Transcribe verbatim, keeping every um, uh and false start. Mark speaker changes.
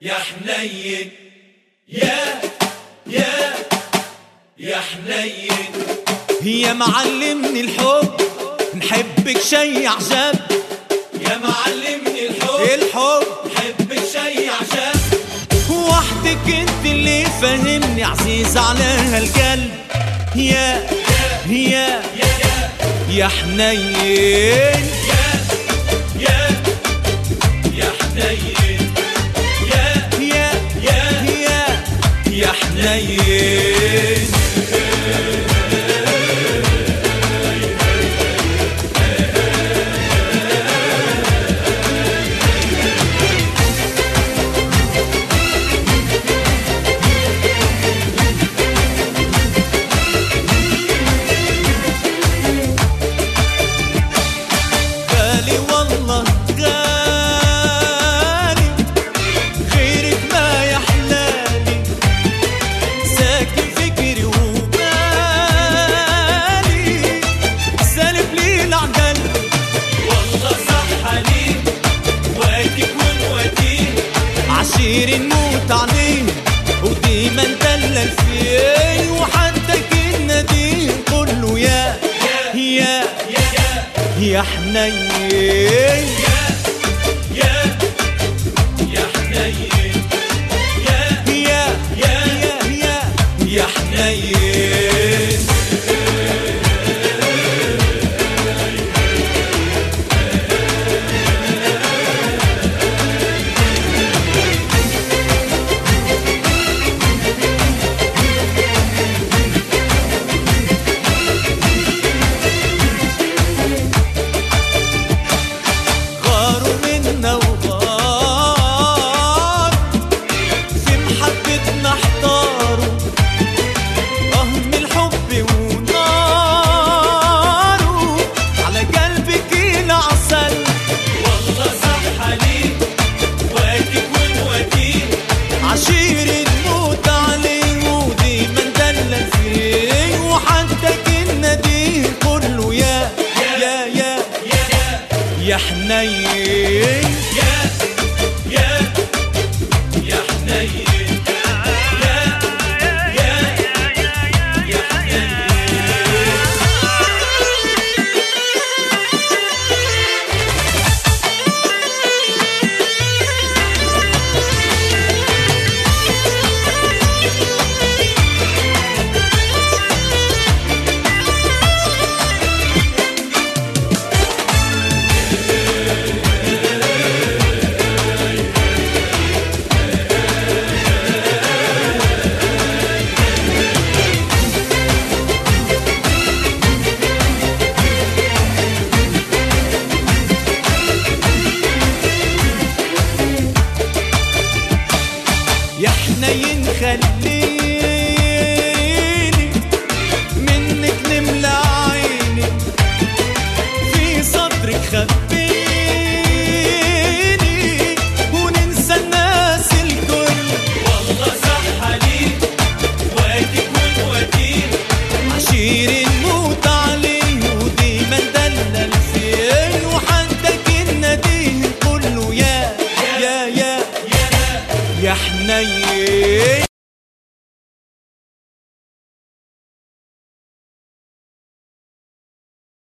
Speaker 1: يا حنين يا يا يا حنين.
Speaker 2: يا معلمني الحب نحبك شي عجب.
Speaker 1: يا معلمني الحب
Speaker 2: الحب
Speaker 1: نحبك شي عجب.
Speaker 2: وحدك انت اللي فهمني عزيز على هالقلب. يا يا
Speaker 1: يا
Speaker 2: يا حنين
Speaker 1: يا يا يا حنين يا
Speaker 2: يا
Speaker 1: يا
Speaker 2: يا يا حنين. غالي والله غالي غيرك ما يحلالي. ساكن فكري وبالي سالب لي العقل.
Speaker 1: والله صح عليك واكب ونوديه.
Speaker 2: عشير نموت عليه وديما ندلل فيه. وحتى كنا دين كله يا يا
Speaker 1: يا
Speaker 2: يا حنين
Speaker 1: يا يا يا حنين يا
Speaker 2: يا
Speaker 1: يا
Speaker 2: يا يا يا حنين. غاروا منا وغار في محبتنا احتاروا. اه من الحب وناره على قلبك العسل.
Speaker 1: والله صح عليك واكب ونوديه.
Speaker 2: عشير نموت عليه وديما ندلل فيه. وحتى كنا دين كله يا يا يا
Speaker 1: يا
Speaker 2: يا حنين
Speaker 1: يا يا يا حنين يا يا يا حنين.
Speaker 2: يا حنين خليني منك نملى عيني. في صدرك خبيني